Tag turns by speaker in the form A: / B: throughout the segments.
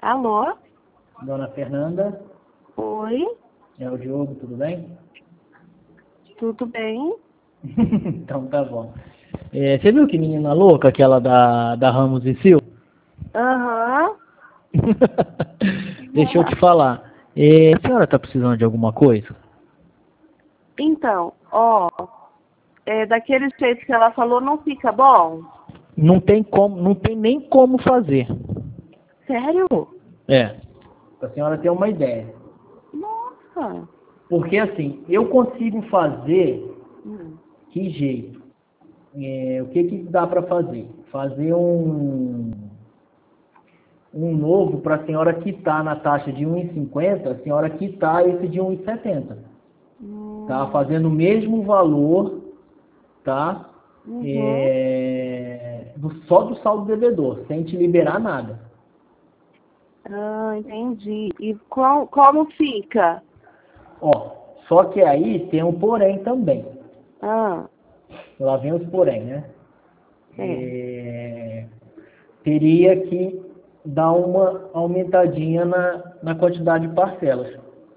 A: Alô?
B: Dona Fernanda,
A: Oi?
B: é o Diogo, tudo bem?
A: Tudo bem?
B: Então tá bom. Você viu que menina louca, aquela da Ramos e Silva?
A: Aham.
B: Deixa eu te falar. A senhora tá precisando de alguma coisa?
A: Então, daquele jeito que ela falou, não fica bom?
B: Não tem como, não tem nem como fazer.
A: Sério?
B: É. Pra senhora ter uma ideia.
A: Nossa.
B: Porque assim, eu consigo fazer
A: Hum.
B: que jeito? O que que dá para fazer? Fazer um novo para a senhora quitar na taxa de 1,50, a senhora quitar esse de 1,70. Tá? Fazendo o mesmo valor, tá?
A: Uhum.
B: Só do saldo devedor, sem te liberar nada.
A: Ah, entendi. E como fica?
B: Ó, só que aí tem um porém também.
A: Ah,
B: Lá vem os porém, né?
A: é.
B: Teria que dar uma aumentadinha na quantidade de parcelas.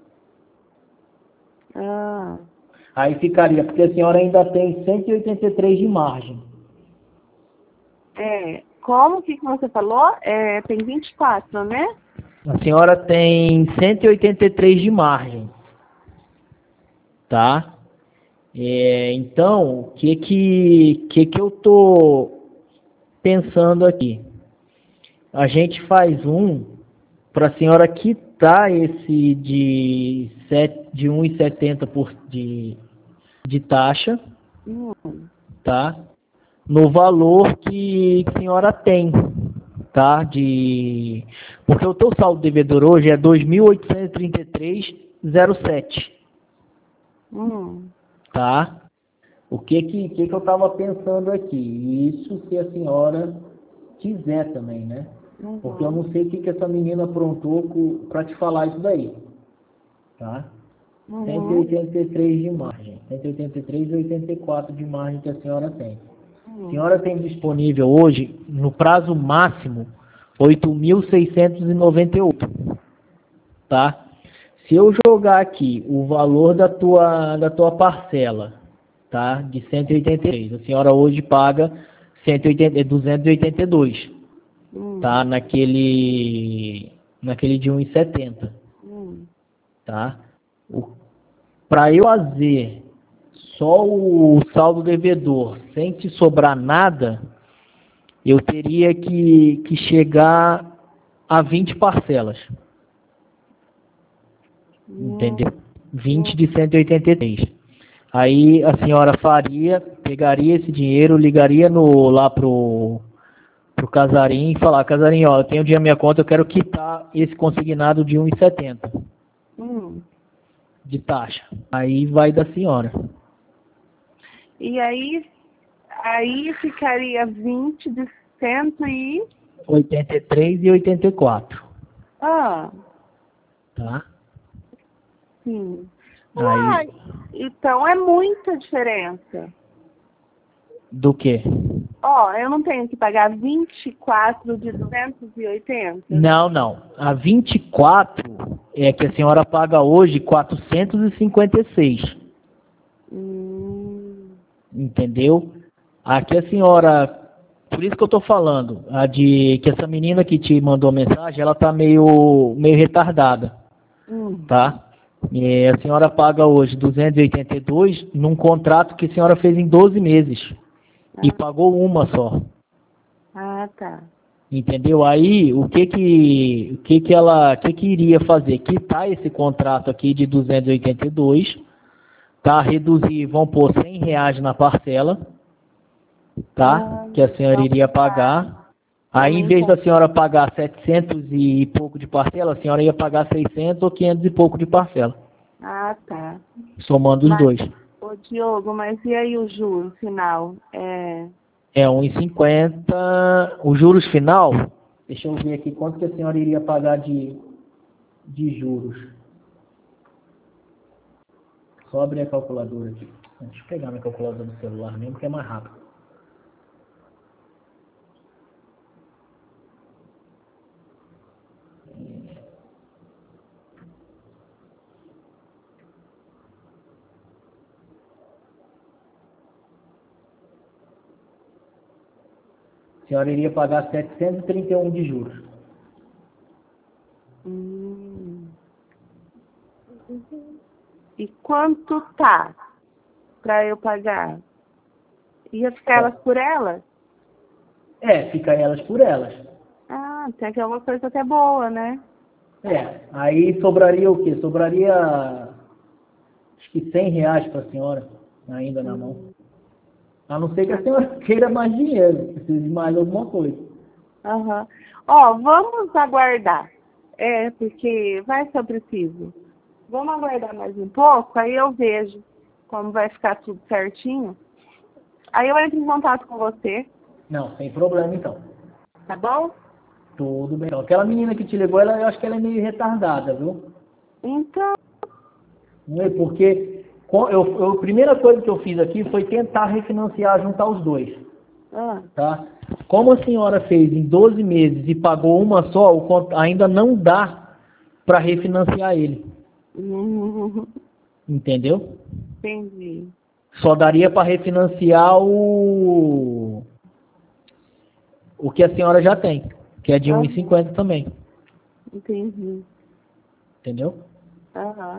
A: Ah,
B: Aí ficaria, porque a senhora ainda tem 183 de margem.
A: Como que você falou? Tem 24, né?
B: A senhora tem 183 de margem, tá? Então, o que eu tô pensando aqui? A gente faz para a senhora quitar esse de 1,70 de taxa,
A: Hum.
B: tá? No valor que a senhora tem, tá? Porque o teu saldo devedor hoje é 2.833,07,
A: Hum.
B: tá? O que eu estava pensando aqui? Isso se a senhora quiser também, né? Porque eu
A: Uhum.
B: não sei o que essa menina aprontou para te falar isso daí, tá?
A: Uhum.
B: 183 de margem, 183 e 84 de margem que a senhora tem. A
A: Uhum.
B: senhora tem disponível hoje, no prazo máximo, 8.698, tá? Se eu jogar aqui o valor da tua parcela, tá? De 183, a senhora hoje paga 282,
A: Hum.
B: tá? Naquele de 1,70,
A: Hum.
B: tá? Para eu fazer só o saldo devedor sem te sobrar nada, eu teria que chegar a 20 parcelas, entendeu?
A: Hum.
B: 20 de 183. Aí a senhora pegaria esse dinheiro, ligaria lá pro Casarim e falar: Casarim, ó, eu tenho dinheiro na minha conta, eu quero quitar esse consignado de 1,70
A: Hum.
B: de taxa. Aí vai da senhora.
A: E aí ficaria 20 de
B: 83 e 84,
A: Ah,
B: tá?
A: sim.
B: Aí,
A: Uai, então é muita diferença.
B: do que?
A: Eu não tenho que pagar 24 de 280.
B: Não, não. A 24 é que a senhora paga hoje 456.
A: Hum.
B: Entendeu? Aqui a senhora, por isso que eu tô falando, que essa menina que te mandou a mensagem, ela tá meio retardada,
A: Hum.
B: tá? E a senhora paga hoje 282 num contrato que a senhora fez em 12 meses e
A: Ah,
B: pagou uma só.
A: tá.
B: Entendeu? Aí, o que que iria fazer? Quitar esse contrato aqui de 282, tá? Reduzir, vão pôr R$ 100 na parcela, tá? Que a senhora
A: Então
B: iria pagar. Aí, em vez
A: aumentar.
B: da senhora pagar 700 e pouco de parcela, a senhora ia pagar 600 ou 500 e pouco de parcela,
A: Tá.
B: somando os
A: Mas,
B: dois.
A: Diogo, mas e aí o juro final?
B: É 1,50. O juros final, deixa eu ver aqui quanto que a senhora iria pagar de juros. Só abrir a calculadora aqui. Deixa eu pegar minha calculadora no celular mesmo, que é mais rápido. A senhora iria pagar 731 de juros.
A: E quanto tá para eu pagar? Ia ficar elas por elas?
B: Fica elas por elas.
A: Ah, tem que é uma coisa até boa, né?
B: Aí sobraria o quê? Sobraria, acho que R$ 100 para a senhora, ainda na mão. A não ser que a senhora queira mais dinheiro, precise de mais alguma coisa.
A: Aham. Ó, vamos aguardar. Porque vai ser preciso. Vamos aguardar mais um pouco, aí eu vejo como vai ficar tudo certinho. Aí eu entro em contato com você,
B: Não, sem problema então.
A: tá bom?
B: Tudo bem. Então, aquela menina que te ligou, eu acho que ela é meio retardada, viu?
A: Então,
B: Não é porque a primeira coisa que eu fiz aqui foi tentar refinanciar, juntar os dois. Tá? Como a senhora fez em 12 meses e pagou uma só, ainda não dá para refinanciar ele. Entendeu?
A: entendi.
B: Só daria para refinanciar o que a senhora já tem, que é de 1,50 também.
A: Entendi.
B: Entendeu?
A: Aham.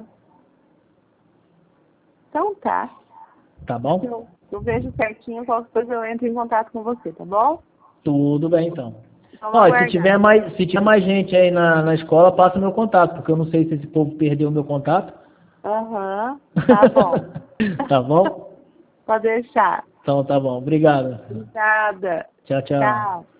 A: Então tá.
B: Tá bom?
A: Eu vejo certinho, qualquer coisa eu entro em contato com você, tá bom?
B: Tudo bem então.
A: Então,
B: Ó, se tiver mais gente aí na escola, passa meu contato, porque eu não sei se esse povo perdeu o meu contato.
A: Aham. Tá bom.
B: Tá bom?
A: Pode deixar.
B: Então tá bom. Obrigado.
A: Obrigada.
B: Tchau, tchau.
A: Tchau.